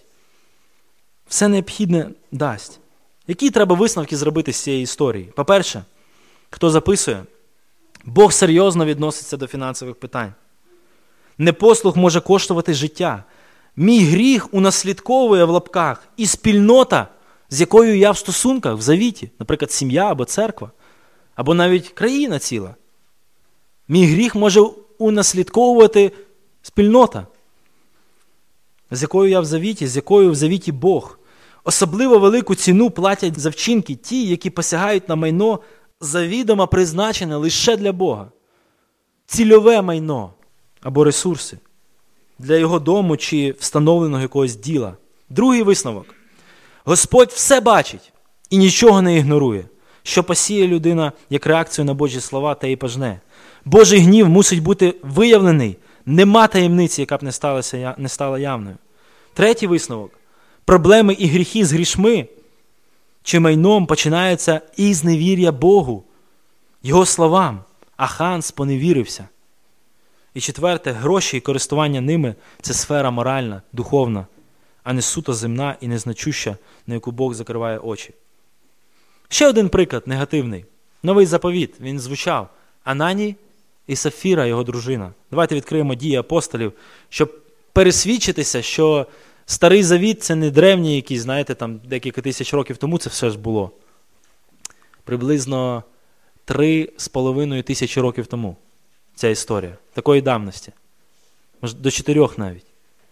[SPEAKER 1] Все необхідне дасть. Які треба висновки зробити з цієї історії? По-перше, Хто записує? Бог серйозно відноситься до фінансових питань. Непослух може коштувати життя. Мій гріх унаслідковує в лапках і спільнота, з якою я в стосунках, в завіті, наприклад, сім'я або церква, або навіть країна ціла. Мій гріх може унаслідковувати спільнота, з якою я в завіті, з якою в завіті Бог. Особливо велику ціну платять за вчинки ті, які посягають на майно, завідомо призначене лише для Бога. Цільове майно або ресурси для його дому чи встановленого якогось діла. Другий висновок. Господь все бачить і нічого не ігнорує. Що посіє людина як реакцію на Божі слова, те і пожне. Божий гнів мусить бути виявлений. Нема таємниці, яка б не, сталася, не стала явною. Третій висновок. Проблеми і гріхи з грішми чи майном починаються із невір'я Богу, Його словам. Ахан споневірився. І четверте. Гроші і користування ними – це сфера моральна, духовна, а не суто земна і незначуща, на яку Бог закриває очі. Ще один приклад негативний. Новий заповіт. Він звучав. Ананій і Сапфіра, його дружина. Давайте відкриємо Дії апостолів, щоб пересвідчитися, що Старий Завіт – це не древній якийсь, знаєте, там декілька тисяч років тому це все ж було. Приблизно три з половиною тисячі років тому ця історія. Такої давності. Може, до чотирьох навіть.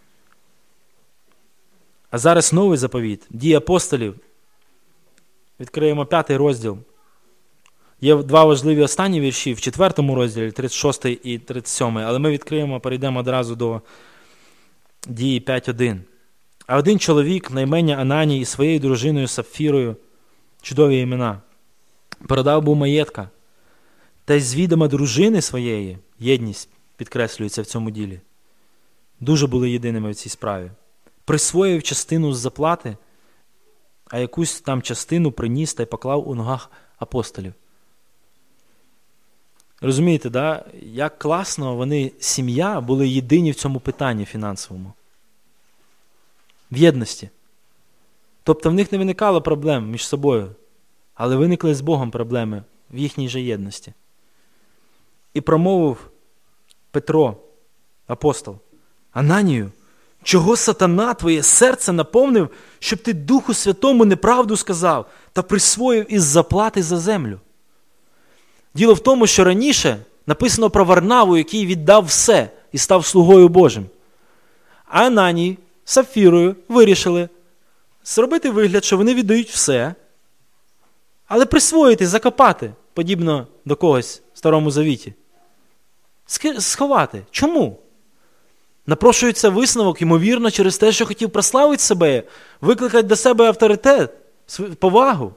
[SPEAKER 1] А зараз новий заповіт. Дії апостолів. Відкриємо п'ятий розділ. Є два важливі останні вірші в четвертому розділі, тридцять шостий і тридцять сьомий, але ми відкриємо, перейдемо одразу до Дії п'ять один. А один чоловік, на ім'я Ананій, із своєю дружиною Сапфірою, чудові імена, продав був маєтка, та й з відома дружини своєї, єдність підкреслюється в цьому ділі, дуже були єдиними в цій справі, присвоїв частину з заплати, а якусь там частину приніс та й поклав у ногах апостолів. Розумієте, да? Як класно вони, сім'я, були єдині в цьому питанні фінансовому. В єдності. Тобто в них не виникало проблем між собою, але виникли з Богом проблеми в їхній же єдності. І промовив Петро, апостол, Ананію, чого сатана твоє серце наповнив, щоб ти Духу Святому неправду сказав та присвоїв із заплати за землю? Діло в тому, що раніше написано про Варнаву, який віддав все і став слугою Божим. А Ананій з Сапфірою вирішили зробити вигляд, що вони віддають все, але присвоїти, закопати, подібно до когось в Старому Завіті. Сховати. Чому? Напрошується висновок, ймовірно, через те, що хотів прославити себе, викликати до себе авторитет, повагу.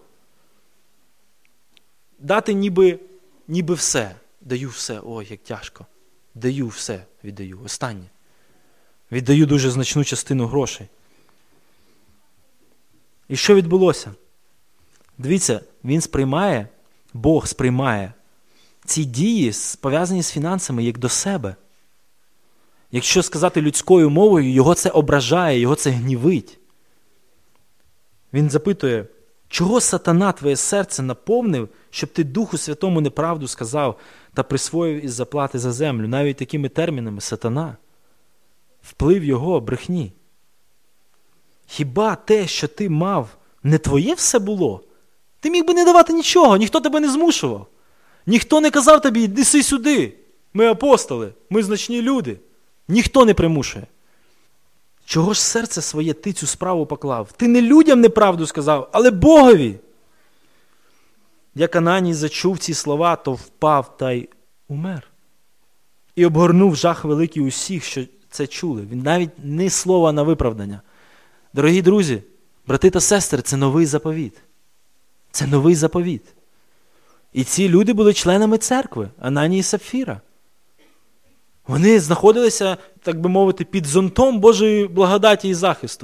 [SPEAKER 1] Дати ніби, ніби все. Даю все. Ой, як тяжко. Даю все, віддаю. Останнє. Віддаю дуже значну частину грошей. І що відбулося? Дивіться, він сприймає, Бог сприймає ці дії, пов'язані з фінансами, як до себе. Якщо сказати людською мовою, його це ображає, його це гнівить. Він запитує, чого сатана твоє серце наповнив, щоб ти Духу Святому неправду сказав та присвоїв із заплати за землю? Навіть такими термінами сатана. Вплив його брехні. Хіба те, що ти мав, не твоє все було? Ти міг би не давати нічого, ніхто тебе не змушував. Ніхто не казав тобі, іди сюди, ми апостоли, ми значні люди. Ніхто не примушує. Чого ж серце своє ти цю справу поклав? Ти не людям неправду сказав, але Богові. Як Ананій зачув ці слова, то впав та й умер. І обгорнув жах великий усіх, що це чули. Він навіть ні слова на виправдання. Дорогі друзі, брати та сестри, це новий заповіт. Це новий заповіт. І ці люди були членами церкви, Ананій і Сапфіра. Вони знаходилися, так би мовити, під зонтом Божої благодаті і захисту.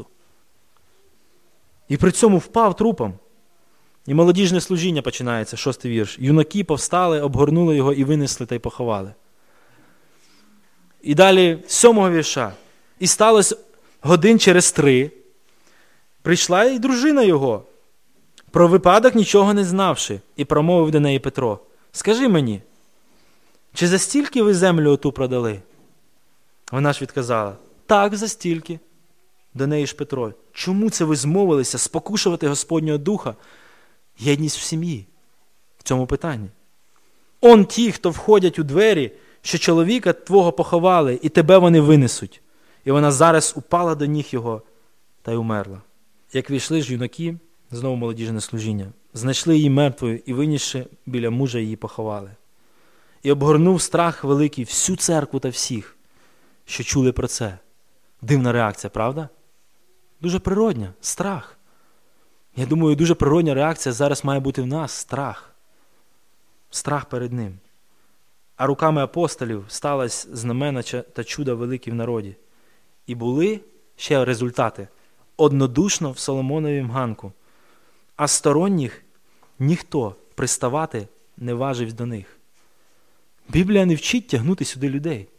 [SPEAKER 1] І при цьому впав трупом. І молодіжне служіння починається, шостий вірш. Юнаки повстали, обгорнули його і винесли та й поховали. І далі, сьомого вірша. І сталося годин через три. Прийшла і дружина його, про випадок нічого не знавши, і промовив до неї Петро. скажи мені, чи за стільки ви землю оту продали? Вона ж відказала, так, за стільки. До неї ж Петро, чому це ви змовилися спокушувати Господнього Духа? Єдність в сім'ї в цьому питанні. Он ті, хто входять у двері, що чоловіка твого поховали, і тебе вони винесуть. І вона зараз упала до ніг його та й умерла. Як війшли ж юнаки, знову молодіжне служіння, знайшли її мертвою і, винісши біля мужа, її поховали. І обгорнув страх великий всю церкву та всіх, що чули про це. Дивна реакція, правда? Дуже природня, страх. Я думаю, дуже природня реакція зараз має бути в нас – страх. Страх перед ним. А руками апостолів сталося знамена та чуда великі в народі. І були ще результати однодушно в Соломоновім ганку, а сторонніх ніхто приставати не важив до них. Біблія не вчить тягнути сюди людей.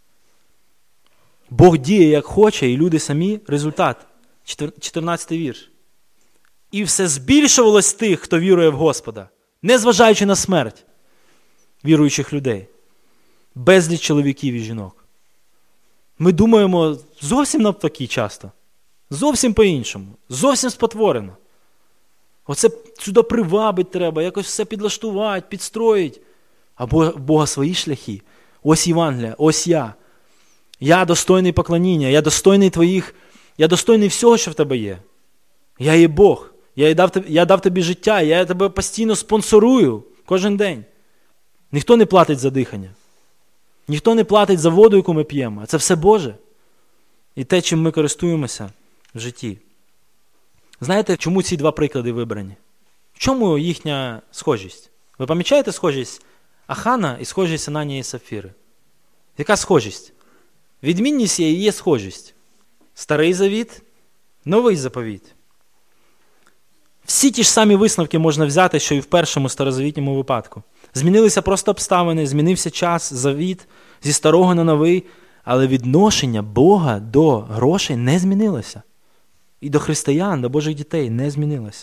[SPEAKER 1] Бог діє як хоче, і люди самі – результат. чотирнадцятий вірш. І все збільшувалось тих, хто вірує в Господа, незважаючи на смерть віруючих людей. Безліч чоловіків і жінок. Ми думаємо зовсім навпаки часто. Зовсім по-іншому. Зовсім спотворено. Оце сюди привабить треба, якось все підлаштувати, підстроїть. А Бога свої шляхи. Ось Євангелія, ось я. Я достойний поклоніння, я достойний твоїх, я достойний всього, що в тебе є. Я є Бог. Я дав, я дав тобі життя, я тебе постійно спонсорую кожен день. Ніхто не платить за дихання. Ніхто не платить за воду, яку ми п'ємо. Це все Боже. І те, чим ми користуємося в житті. Знаєте, чому ці два приклади вибрані? В чому їхня схожість? Ви помічаєте схожість Ахана і схожість Ананії і Сапфіри? Яка схожість? Відмінність є і є схожість. Старий завіт, новий заповіт. Всі ті ж самі висновки можна взяти, що і в першому старозавітньому випадку. Змінилися просто обставини, змінився час, завіт зі старого на новий, але відношення Бога до грошей не змінилося. І до християн, до Божих дітей не змінилося.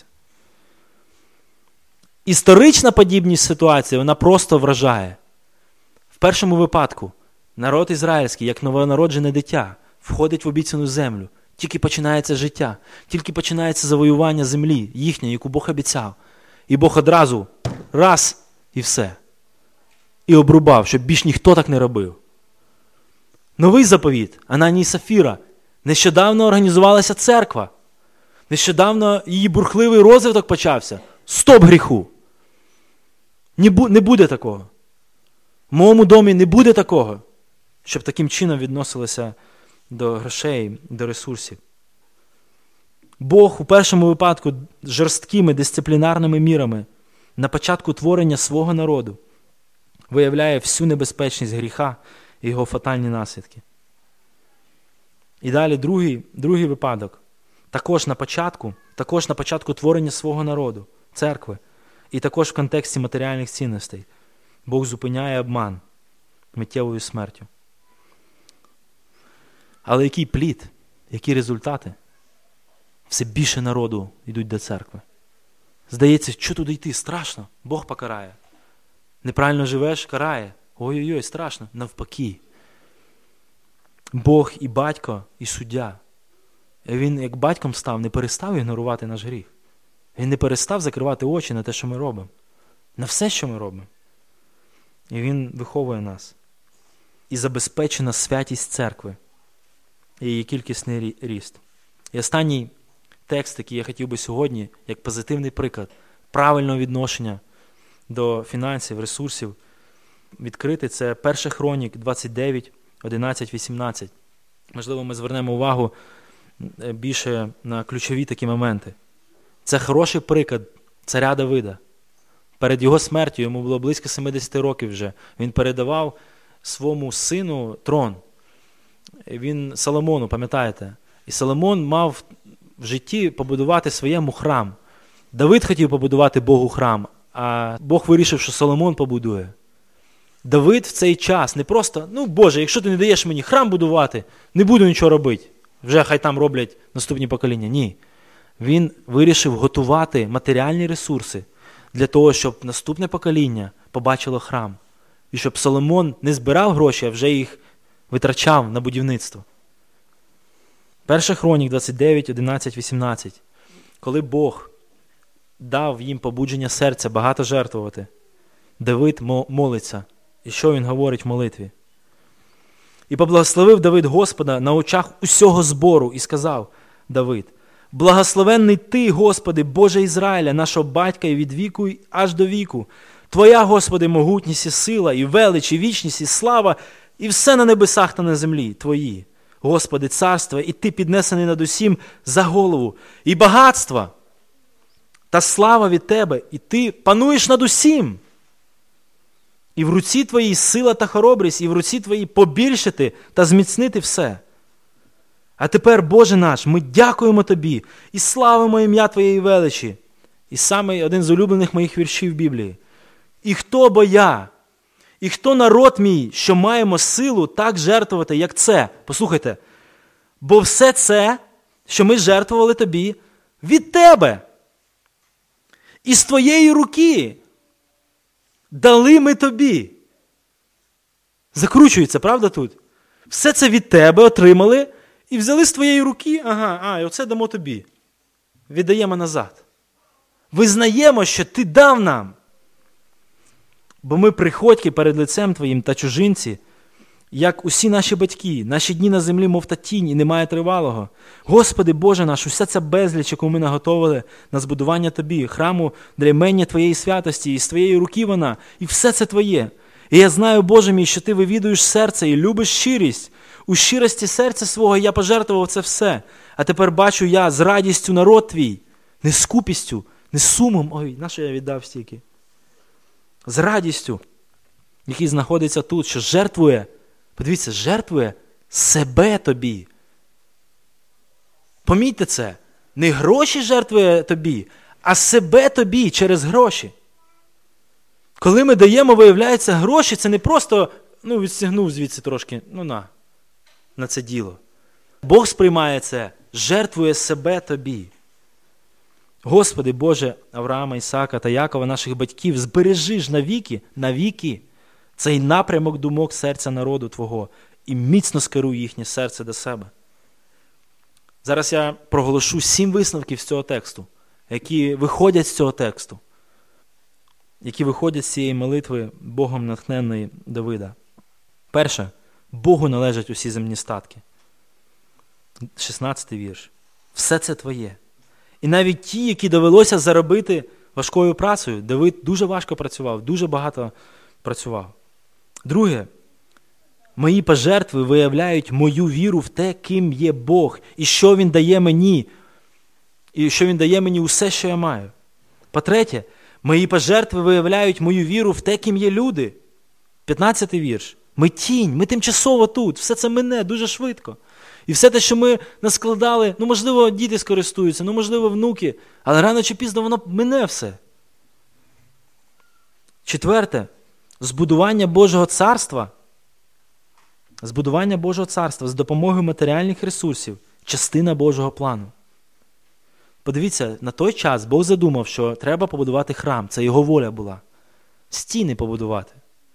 [SPEAKER 1] Історична подібність ситуації, вона просто вражає. В першому випадку народ ізраїльський, як новонароджене дитя, входить в обіцяну землю. Тільки починається життя, тільки починається завоювання землі, їхньої, яку Бог обіцяв. І Бог одразу раз і все. І обрубав, щоб більш ніхто так не робив. Новий заповіт, Ананії і Сапфіра. Нещодавно організувалася церква. Нещодавно її бурхливий розвиток почався. Стоп гріху. Не буде такого. В моєму домі не буде такого, щоб таким чином відносилося до грошей, до ресурсів. Бог у першому випадку жорсткими дисциплінарними мірами на початку творення свого народу виявляє всю небезпечність гріха і його фатальні наслідки. І далі другий, другий випадок. Також на початку, також на початку творення свого народу, церкви, і також в контексті матеріальних цінностей. Бог зупиняє обман миттєвою смертю. Але який плід, які результати? Все більше народу йдуть до церкви. Здається, що туди йти? Страшно. Бог покарає. Неправильно живеш? Карає. Ой-ой-ой, страшно. Навпаки. Бог і батько, і суддя. Він, як батьком став, не перестав ігнорувати наш гріх. Він не перестав закривати очі на те, що ми робимо. На все, що ми робимо. І він виховує нас. І забезпечена святість церкви. І її кількісний ріст. І останній текст, який я хотів би сьогодні, як позитивний приклад правильного відношення до фінансів, ресурсів, відкрити, це перший Хронік двадцять дев'ять, одинадцять, вісімнадцять. Можливо, ми звернемо увагу більше на ключові такі моменти. Це хороший приклад царя Давида. Перед його смертю, йому було близько сімдесят років вже, він передавав своєму сину трон. Він Соломону, пам'ятаєте? І Соломон мав в житті побудувати своєму храм. Давид хотів побудувати Богу храм, а Бог вирішив, що Соломон побудує. Давид в цей час не просто, ну Боже, якщо ти не даєш мені храм будувати, не буду нічого робити. Вже хай там роблять наступні покоління. Ні. Він вирішив готувати матеріальні ресурси для того, щоб наступне покоління побачило храм. І щоб Соломон не збирав гроші, а вже їх витрачав на будівництво. Перша Хронік двадцять дев'ять, одинадцять, вісімнадцять. Коли Бог дав їм побудження серця багато жертвувати, Давид молиться. І що він говорить в молитві? І поблагословив Давид Господа на очах усього збору і сказав Давид: «Благословенний ти, Господи, Боже Ізраїля, нашого батька і від віку аж до віку. Твоя, Господи, могутність і сила, і велич, і вічність, і слава, і все на небесах та на землі Твої. Господи, царство, і Ти піднесений над усім за голову, і багатства та слава від Тебе, і Ти пануєш над усім. І в руці Твоїй сила та хоробрість, і в руці Твоїй побільшити та зміцнити все. А тепер, Боже наш, ми дякуємо Тобі і славимо ім'я Твоєї величі». І саме один з улюблених моїх віршів в Біблії. «І хто бо я, і хто народ мій, що маємо силу так жертвувати, як це?» Послухайте. «Бо все це, що ми жертвували Тобі, від Тебе. І з Твоєї руки дали ми Тобі». Закручується, правда тут? Все це від Тебе отримали і взяли з Твоєї руки, ага, а, і оце дамо Тобі. Віддаємо назад. Визнаємо, що Ти дав нам. Бо ми приходьки перед лицем Твоїм та чужинці, як усі наші батьки, наші дні на землі, мов та тінь, і немає тривалого. Господи Боже наш, уся ця безліч, яку ми наготовили на збудування Тобі, храму для імення Твоєї святості, і з Твоєї руки вона, і все це Твоє. І я знаю, Боже мій, що Ти вивідуєш серце і любиш щирість. У щирості серця свого я пожертвував це все. А тепер бачу я з радістю народ Твій, не скупістю, не сумом. Ой, на що я віддав стільки? З радістю, який знаходиться тут, що жертвує, подивіться, жертвує себе Тобі. Помітьте це, не гроші жертвує Тобі, а себе Тобі через гроші. Коли ми даємо, виявляється, гроші, це не просто, ну, відстігнув звідси трошки, ну на, на це діло. Бог сприймає це, жертвує себе Тобі. Господи Боже Авраама, Ісаака та Якова, наших батьків, збережи ж навіки, навіки цей напрямок думок серця народу Твого і міцно скеруй їхнє серце до себе. Зараз я проголошу сім висновків з цього тексту, які виходять з цього тексту, які виходять з цієї молитви Богом натхненної Давида. Перше. Богу належать усі земні статки. шістнадцятий вірш. Все це Твоє. І навіть ті, які довелося заробити важкою працею, Давид дуже важко працював, дуже багато працював. Друге. Мої пожертви виявляють мою віру в те, ким є Бог, і що Він дає мені, і що Він дає мені усе, що я маю. По-третє, мої пожертви виявляють мою віру в те, ким є люди. п'ятнадцятий вірш. Ми тінь, ми тимчасово тут, все це мине дуже швидко. І все те, що ми наскладали, ну, можливо, діти скористуються, ну, можливо, внуки, але рано чи пізно воно мине все. Четверте. Збудування Божого царства, збудування Божого царства з допомогою матеріальних ресурсів – частина Божого плану. Подивіться, на той час Бог задумав, що треба побудувати храм, це його воля була. Стіни побудувати.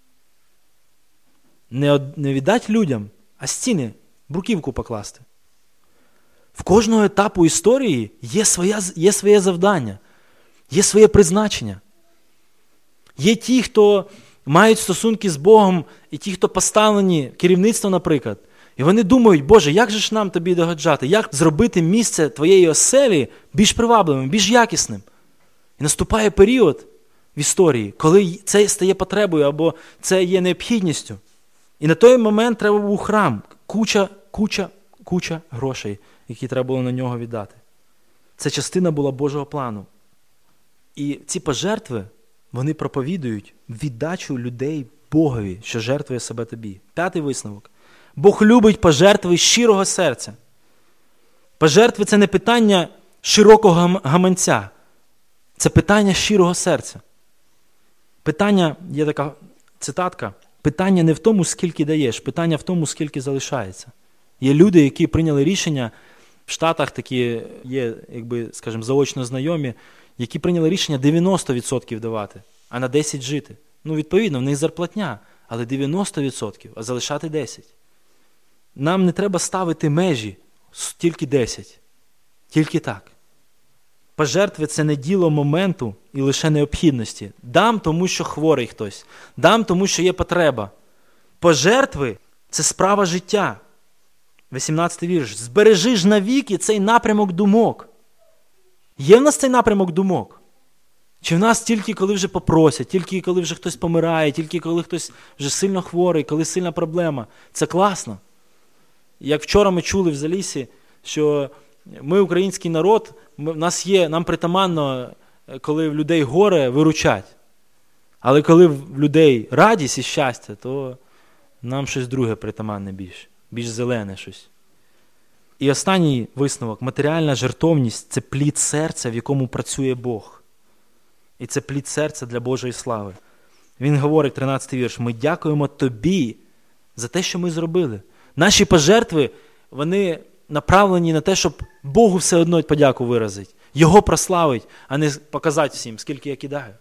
[SPEAKER 1] Не, не віддати людям, а стіни, бруківку покласти. В кожного етапу історії є, своя, є своє завдання, є своє призначення. Є ті, хто мають стосунки з Богом, і ті, хто поставлені, керівництво, наприклад, і вони думають, Боже, як же ж нам Тобі догоджати, як зробити місце Твоєї оселі більш привабливим, більш якісним. І наступає період в історії, коли це стає потребою або це є необхідністю. І на той момент треба був храм, куча, куча, куча грошей, які треба було на нього віддати. Це частина була Божого плану. І ці пожертви, вони проповідують віддачу людей Богові, що жертвує себе тобі. П'ятий висновок. Бог любить пожертви щирого серця. Пожертви – це не питання широкого гаманця. Це питання щирого серця. Питання, є така цитатка, питання не в тому, скільки даєш, питання в тому, скільки залишається. Є люди, які прийняли рішення, в Штатах такі є, якби, скажімо, заочно знайомі, які прийняли рішення дев'яносто відсотків давати, а на десять жити. Ну, відповідно, в них зарплатня, але дев'яносто відсотків, а залишати десять відсотків. Нам не треба ставити межі, тільки десять. Тільки так. Пожертви – це не діло моменту і лише необхідності. Дам, тому що хворий хтось. Дам, тому що є потреба. Пожертви – це справа життя. вісімнадцятий вірш. Збережи ж навіки цей напрямок думок. Є в нас цей напрямок думок? Чи в нас тільки коли вже попросять, тільки коли вже хтось помирає, тільки коли хтось вже сильно хворий, коли сильна проблема? Це класно. Як вчора ми чули в Залісі, що ми, український народ, ми, в нас є, нам притаманно, коли в людей горе, виручать. Але коли в людей радість і щастя, то нам щось друге притаманне більш, більш зелене щось. І останній висновок. Матеріальна жертовність – це плід серця, в якому працює Бог. І це плід серця для Божої слави. Він говорить, тринадцятий вірш, ми дякуємо тобі за те, що ми зробили. Наші пожертви, вони направлені на те, щоб Богу все одно подяку виразити. Його прославить, а не показати всім, скільки я кидаю.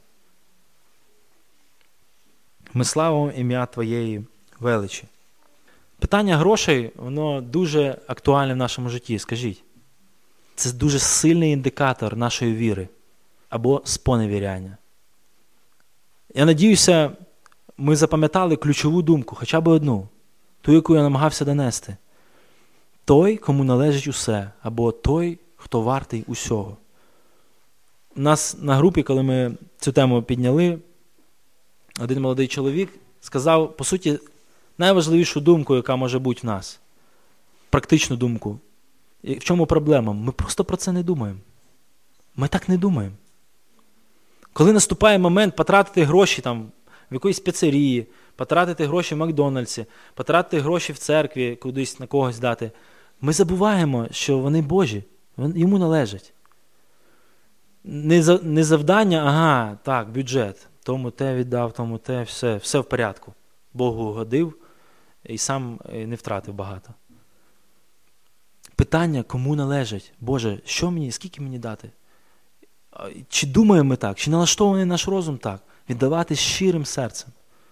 [SPEAKER 1] Ми славимо ім'я Твоєї величі. Питання грошей, воно дуже актуальне в нашому житті, скажіть. Це дуже сильний індикатор нашої віри або споневіряння. Я надіюся, ми запам'ятали ключову думку, хоча б одну, ту, яку я намагався донести. Той, кому належить усе, або той, хто вартий усього. У нас на групі, коли ми цю тему підняли, один молодий чоловік сказав, по суті, найважливішу думку, яка може бути в нас. Практичну думку. І в чому проблема? Ми просто про це не думаємо. Ми так не думаємо. Коли наступає момент потратити гроші там, в якоїсь піцерії, потратити гроші в Макдональдсі, потратити гроші в церкві, кудись на когось дати, ми забуваємо, що вони Божі, йому належать. Не, за, не завдання, ага, так, бюджет, тому те віддав, тому те, все, все в порядку. Богу угодив і сам не втратив багато. Питання, кому належить? Боже, що мені, скільки мені дати? Чи думаємо ми так? Чи налаштований наш розум так? Віддавати щирим серцем.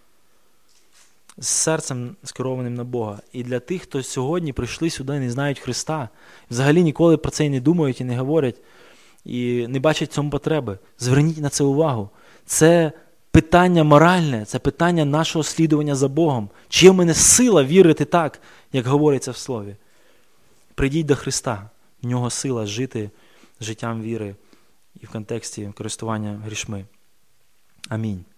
[SPEAKER 1] З серцем скерованим на Бога. І для тих, хто сьогодні прийшли сюди і не знають Христа, взагалі ніколи про це і не думають, і не говорять, і не бачать в цьому потреби. Зверніть на це увагу. Це питання моральне, це питання нашого слідування за Богом. Чи є в мене сила вірити так, як говориться в Слові? Прийдіть до Христа. В нього сила жити життям віри і в контексті користування грішми. Амінь.